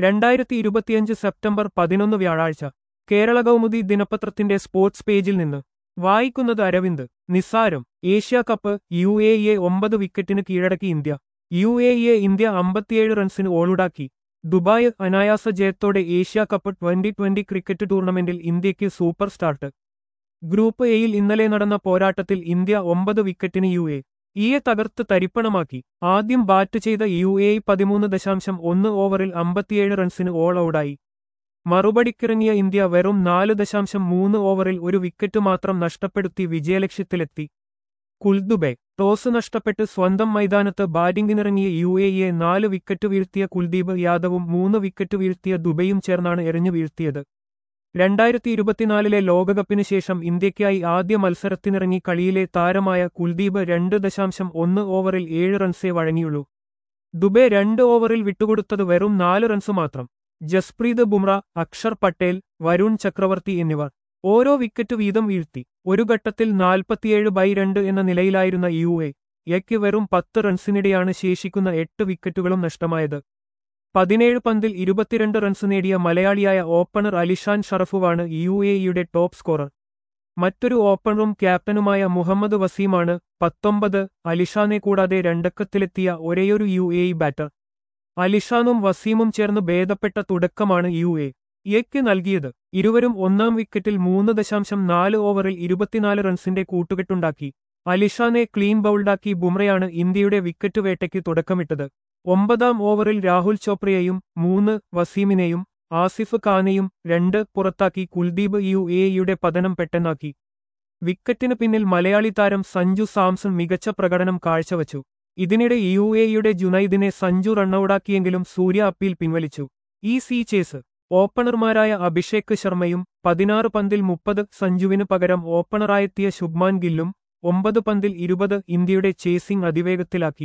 2025 September 11 വ്യാഴാഴ്ച കേരള കൗമുദി ദിനപത്രത്തിന്റെ sports പേജിൽ നിന്ന് വായിക്കുന്നത് അരവിന്ദ്. നിസ്സാരം. ഏഷ്യാ കപ്പ് UAE 9 വിക്കറ്റിന് കീഴടക്കി ഇന്ത്യ. UAE ഇന്ത്യ 57 റൺസിന് ഓളുടാക്കി. ദുബായ് അനായാസ ജയത്തോടെ ഏഷ്യാ കപ്പ് 2020 ക്രിക്കറ്റ് ടൂർണമെന്റിൽ ഇന്ത്യയ്ക്ക് സൂപ്പർ സ്റ്റാർട്ട്. ഗ്രൂപ്പ് എയിൽ ഇന്നലെ നടന്ന പോരാട്ടത്തിൽ ഇന്ത്യ 9 വിക്കറ്റിന് UAE തകർത്ത് തരിപ്പണമാക്കി. ആദ്യം ബാറ്റ് ചെയ്ത UAE 13.1 ഓവറിൽ 57 റൺസിന് ഓൾ ഔട്ടായി. മറുപടിക്കിറങ്ങിയ ഇന്ത്യ വെറും 4.3 ഓവറിൽ ഒരു വിക്കറ്റ് മാത്രം നഷ്ടപ്പെടുത്തി വിജയലക്ഷ്യത്തിലെത്തി. കുൽദുബെ. ടോസ് നഷ്ടപ്പെട്ട് സ്വന്തം മൈതാനത്ത് ബാറ്റിംഗിനിറങ്ങിയ UAE 4 വിക്കറ്റ് വീഴ്ത്തിയ കുൽദീപ് യാദവും 3 വിക്കറ്റ് വീഴ്ത്തിയ ദുബെയും ചേർന്നാണ് എറിഞ്ഞു വീഴ്ത്തിയത്. 2024 ലോകകപ്പിന് ശേഷം ഇന്ത്യയ്ക്കായി ആദ്യ മത്സരത്തിനിറങ്ങി കളിയിലെ താരമായ കുൽദീപ് 2.1 ഓവറിൽ 7 റൺസേ വഴങ്ങിയുള്ളൂ. ദുബെ 2 ഓവറിൽ വിട്ടുകൊടുത്തത് വെറും 4 റൺസ് മാത്രം. ജസ്പ്രീത് ബുംറ, അക്ഷർ പട്ടേൽ, വരുൺ ചക്രവർത്തി എന്നിവർ ഓരോ വിക്കറ്റ് വീതം വീഴ്ത്തി. ഒരു ഘട്ടത്തിൽ 47/2 എന്ന നിലയിലായിരുന്ന UAEക്ക് വെറും 10 റൺസിനിടെയാണ് ശേഷിക്കുന്ന 8 വിക്കറ്റുകളും നഷ്ടമായത്. 17 പന്തിൽ 22 റൺസ് നേടിയ മലയാളിയായ ഓപ്പണർ അലിഷാൻ ഷറഫുവാണ് UAEയുടെ ടോപ്പ് സ്കോറർ. മറ്റൊരു ഓപ്പണറും ക്യാപ്റ്റനുമായ മുഹമ്മദ് വസീമാണ് 19. അലിഷാനെ കൂടാതെ രണ്ടക്കത്തിലെത്തിയ ഒരേയൊരു UAE ബാറ്റർ. അലിഷാനും വസീമും ചേർന്ന് ഭേദപ്പെട്ട തുടക്കമാണ് UAEക്ക് നൽകിയത്. ഇരുവരും ഒന്നാം വിക്കറ്റിൽ 3.4 ഓവറിൽ 24 റൺസിന്റെ കൂട്ടുകെട്ടുണ്ടാക്കി. അലിഷാനെ ക്ലീൻ ബൗൾഡാക്കി ബുംറയാണ് ഇന്ത്യയുടെ വിക്കറ്റ് വേട്ടയ്ക്ക് തുടക്കമിട്ടത്. 9-ാം ഓവറിൽ രാഹുൽ ചോപ്രയെയും 3 വസീമിനെയും ആസിഫ് ഖാനെയും 2 പുറത്താക്കി കുൽദീപ് UAEയുടെ പതനം പെട്ടെന്നാക്കി. വിക്കറ്റിന് പിന്നിൽ മലയാളി താരം സഞ്ജു സാംസൺ മികച്ച പ്രകടനം കാഴ്ചവച്ചു. ഇതിനിടെ UAEയുടെ ജുനൈദിനെ സഞ്ജു റണ്ണൌടാക്കിയെങ്കിലും സൂര്യ അപ്പീൽ പിൻവലിച്ചു. ചേസ്. ഓപ്പണർമാരായ അഭിഷേക് ശർമ്മയും 16 പന്തിൽ 30 സഞ്ജുവിന് പകരം ഓപ്പണറായെത്തിയ ശുഭ്മാൻ ഗില്ലും 9 പന്തിൽ 20 ഇന്ത്യയുടെ ചേസിംഗ് അതിവേഗത്തിലാക്കി.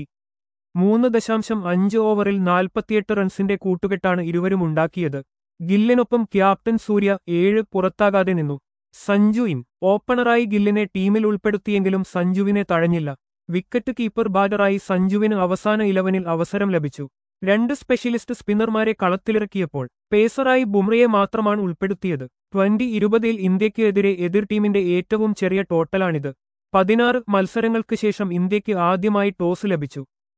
3.5 ഓവറിൽ 48 റൺസിന്റെ കൂട്ടുകെട്ടാണ് ഇരുവരും ഉണ്ടാക്കിയത്. ഗില്ലിനൊപ്പം ക്യാപ്റ്റൻ സൂര്യ 7 പുറത്താകാതെ നിന്നു. സഞ്ജു ഓപ്പണറായി ഗില്ലിനെ ടീമിൽ ഉൾപ്പെടുത്തിയെങ്കിലും സഞ്ജുവിനെ തഴഞ്ഞില്ല. വിക്കറ്റ് കീപ്പർ ബാറ്ററായി സഞ്ജുവിന് അവസാന 11-ൽ അവസരം ലഭിച്ചു. 2 സ്പെഷ്യലിസ്റ്റ് സ്പിന്നർമാരെ കളത്തിലിറക്കിയപ്പോൾ പേസറായി ബുംറയെ മാത്രമാണ് ഉൾപ്പെടുത്തിയത്. 2020-ൽ ഇന്ത്യയ്ക്ക് എതിരെ എതിർ ടീമിന്റെ ഏറ്റവും ചെറിയ ടോട്ടലാണിത്. 16 മത്സരങ്ങൾക്ക് ശേഷം ഇന്ത്യയ്ക്ക് ആദ്യമായി ടോസ് ലഭിച്ചു.